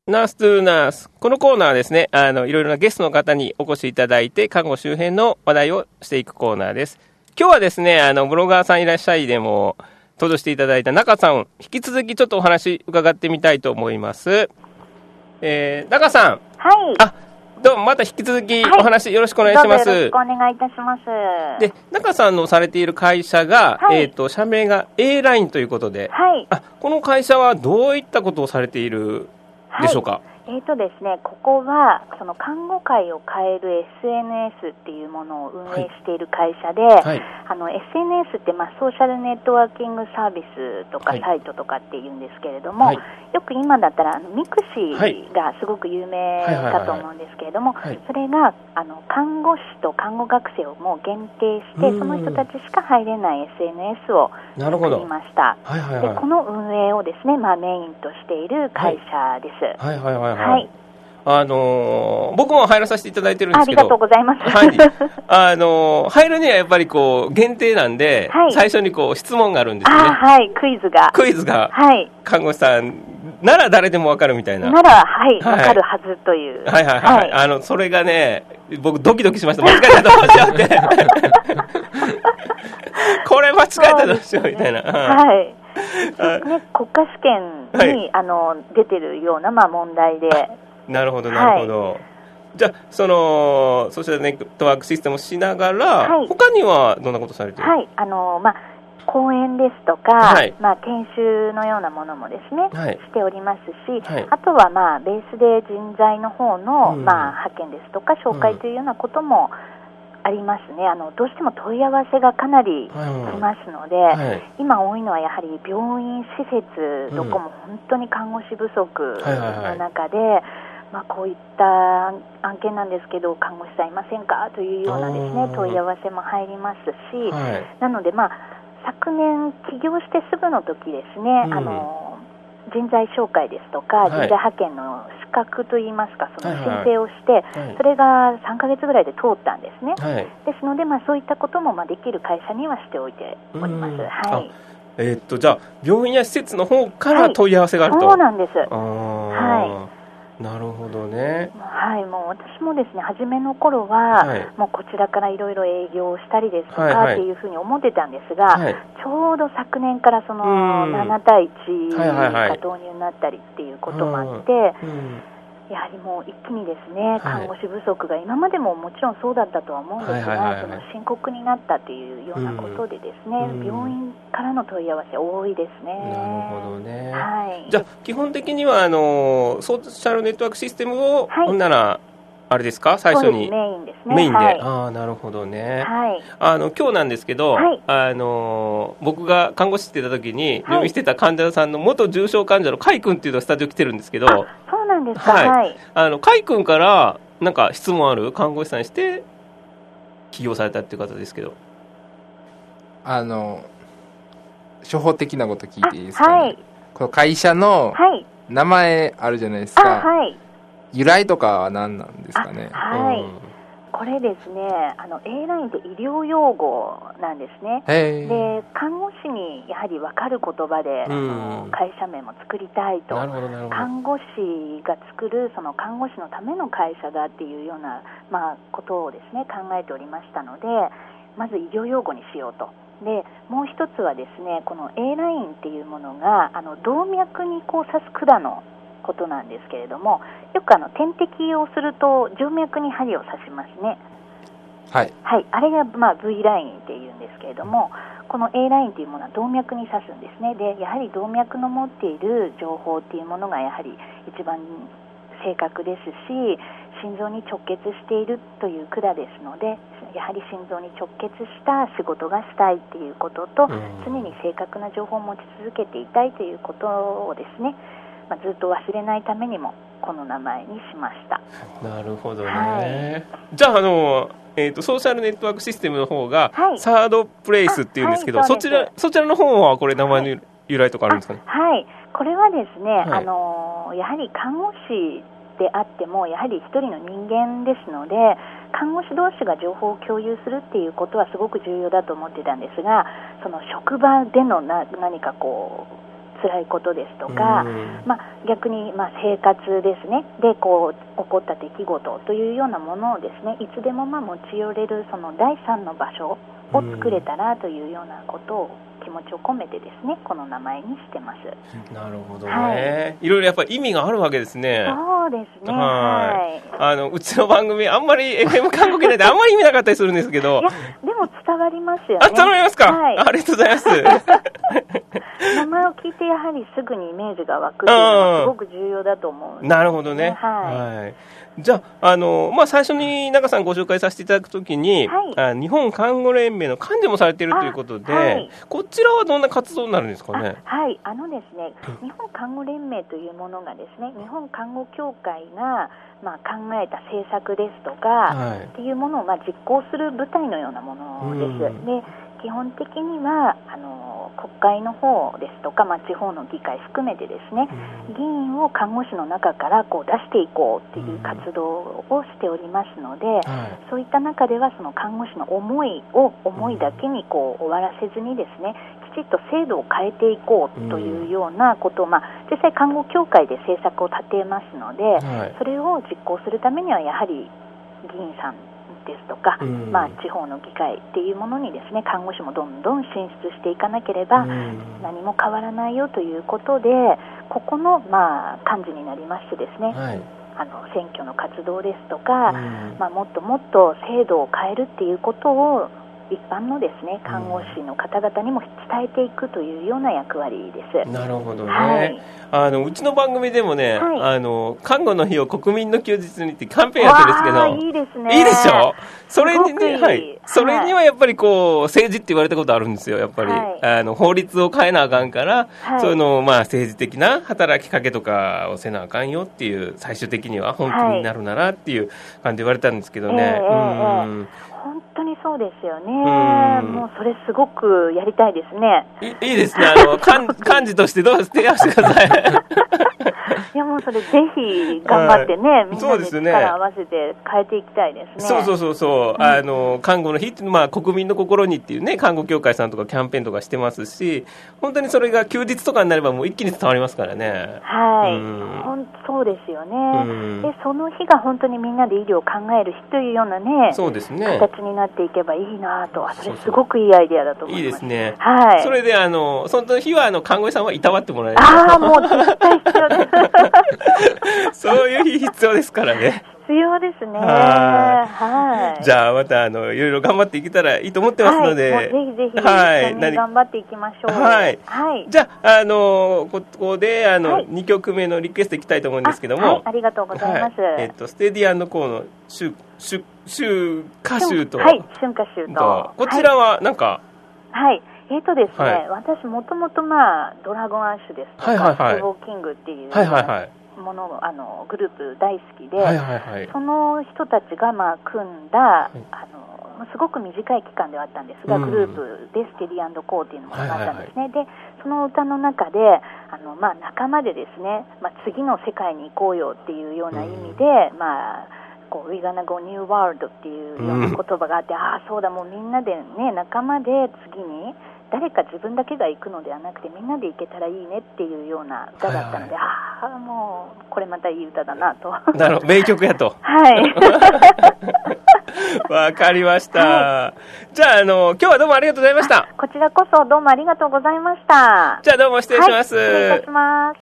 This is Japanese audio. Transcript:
ナーストゥナース。このコーナーはですね、いろいろなゲストの方にお越しいただいて、看護周辺の話題をしていくコーナーです。今日はですね、ブロガーさんいらっしゃいでも登場していただいた中さん、引き続きちょっとお話伺ってみたいと思います。中さん。 はい。 どうもまた引き続きお話よろしくお願いします。 どうぞよろしくお願いいたします。 で、中さんのされている会社が、社名が A ラインということで、この会社はどういったことをされているでしょうか。 ですね、ここはその看護会を変える SNS っていうものを運営している会社で、SNS ってソーシャルネットワーキングサービスとかサイトとかっていうんですけれども、よく今だったらミクシーがすごく有名かと思うんですけれども、それが看護師と看護学生をもう限定してその人たちしか入れない SNS を作りました。でこの運営をですね、メインとしている会社です。 僕も入らさせていただいてるんですけど、 ありがとうございます。 入るにはやっぱり限定なんで、最初に質問があるんですよね。 クイズが、 看護師さんなら誰でもわかるみたいな。 なら、わかるはずという。 それがね、僕ドキドキしました。間違えたらどうしようって。これ間違えたらどうしようみたいな。 国家試験に出てるような問題で。 なるほどなるほど。じゃあソーシャルネットワークシステムをしながら、他にはどんなことされてる？ 講演ですとか、研修のようなものもですね、しておりますし、あとはベースで人材の方の、派遣ですとか紹介というようなこともありますね。どうしても問い合わせがかなり来ますので、今多いのはやはり病院施設どこも本当に看護師不足の中で、こういった案件なんですけど看護師さんいませんかというようなですね問い合わせも入りますし、なので昨年起業してすぐの時ですね、人材紹介ですとか、人材派遣の資格といいますか、その申請をして、それが3ヶ月ぐらいで通ったんですね。ですので、そういったこともできる会社にはしておいております。 じゃあ病院や施設の方から問い合わせがあると。 そうなんです。 なるほどね。 もう私もですね、初めの頃は、もうこちらからいろいろ営業をしたりですとかっていうふうに思ってたんですが、ちょうど昨年からその7対1が導入になったりっていうこともあって、やはりもう一気にですね、看護師不足が今までももちろんそうだったとは思うんですが、その深刻になったというようなことでですね、病院からの問い合わせ多いですね。 なるほどね。じゃあ基本的にはソーシャルネットワークシステムを、ほんならあれですか、最初にメインですね。 メインで、なるほどね。今日なんですけど、僕が看護師してた時に入院してた患者さんの元重症患者の甲斐君っていうのがスタジオ来てるんですけど、 そうなんですか。 甲斐君からなんか質問ある？看護師さんして起業されたっていう方ですけど、 初歩的なこと聞いていいですかね。この会社の名前あるじゃないですか。由来とかは何なんですかね。 これですね、A ラインって医療用語なんですね。で、看護師にやはり分かる言葉で会社名も作りたいと、看護師が作るその看護師のための会社だっていうような、ことをですね考えておりましたので、まず医療用語にしようと。で、もう一つはですね、この A ラインっていうものが動脈に刺す管のことなんですけれども、よく点滴をすると静脈に針を刺しますね。あれがV ラインっていうんですけれども、この A ラインというものは動脈に刺すんですね。で、やはり動脈の持っている情報っていうものがやはり一番正確ですし、心臓に直結しているという管ですので、やはり心臓に直結した仕事がしたいっていうことと、常に正確な情報を持ち続けていたいということをですね、ずっと忘れないためにもこの名前にしました。 なるほどね。じゃあソーシャルネットワークシステムの方がサードプレイスっていうんですけど、そちらの方はこれ名前の由来とかあるんですかね。 これはですね、やはり看護師であってもやはり一人の人間ですので、看護師同士が情報を共有するっていうことはすごく重要だと思ってたんですが、その職場での何か辛いことですとか、逆に生活ですねで起こった出来事というようなものをですねいつでも持ち寄れるその第三の場所を作れたらというようなことを気持ちを込めてですねこの名前にしてます。 なるほどね、いろいろやっぱり意味があるわけですね。 そうですね、 うちの番組あんまり FM 韓国内であんまり意味なかったりするんですけど、いやでも伝わりますよね。 伝わりますか、ありがとうございます名前を聞いてやはりすぐにイメージが湧くというのはすごく重要だと思うんです、ね、 なるほどね、じゃあ、最初に中さんご紹介させていただくときに、日本看護連盟の幹事もされているということで、こちらはどんな活動になるんですかね。 ですね、日本看護連盟というものがですね、日本看護協会が考えた政策ですとか、っていうものを実行する部隊のようなものです。で、基本的には国会の方ですとか、地方の議会含めてですね、議員を看護師の中から出していこうっていう活動をしておりますので、そういった中ではその看護師の思いだけに終わらせずにですね、きちっと制度を変えていこうというようなことを、実際看護協会で政策を立てますので、それを実行するためにはやはり議員さんですとか、地方の議会っていうものにですね、看護師もどんどん進出していかなければ何も変わらないよということで、ここの幹事になりましてですね、選挙の活動ですとか、もっともっと制度を変えるっていうことを一般のですね看護師の方々にも伝えていくというような役割です。 なるほどね、うちの番組でもね、看護の日を国民の休日にってキャンペーンやってるんですけど、 いいですね。 いいでしょ。それにね、それにはやっぱり政治って言われたことあるんですよ。やっぱり、法律を変えなあかんから、そういうの政治的な働きかけとかをせなあかんよっていう、最終的には本当になるならっていう感じで言われたんですけどね。 本当にそうですよね。もうそれすごくやりたいですね。 いいですね。幹事としてどう提案してください。 いやもうそれぜひ頑張ってね、みんなで力を合わせて変えていきたいですね。 そう、看護の日って国民の心にっていうね、看護協会さんとかキャンペーンとかしてますし、本当にそれが休日とかになればもう一気に伝わりますからね。 そうですよね。でその日が本当にみんなで医療を考える日というようなね、 そうですね、 形になっていけばいいなと。それすごくいいアイデアだと思います。 いいですね。それでその日は看護師さんはいたわってもらえる。 もう絶対必要です。 そういう日必要ですからね。 必要ですね。 じゃあまたいろいろ頑張っていけたらいいと思ってますので、 ぜひぜひ一緒に頑張っていきましょう。 じゃあここで2曲目のリクエストいきたいと思うんですけども、 ありがとうございます。 ステディ&コーの春夏秋と、こちらはなんかですね、私もともとドラゴンアッシュですとか、スボーキングっていうものグループ大好きで、その人たちが組んだすごく短い期間ではあったんですが、グループでステディ&コーっていうのもあったんですね。でその歌の中で仲間でですね、次の世界に行こうよっていうような意味で、We gonna go new world っていうような言葉があって、そうだ、もうみんなでね、仲間で次に誰か自分だけが行くのではなくてみんなで行けたらいいねっていうような歌だったので、もうこれまたいい歌だなと。 なるほど、名曲やと。わかりました。じゃあ今日はどうもありがとうございました。 こちらこそどうもありがとうございました。 じゃあどうも失礼します。 失礼いたします。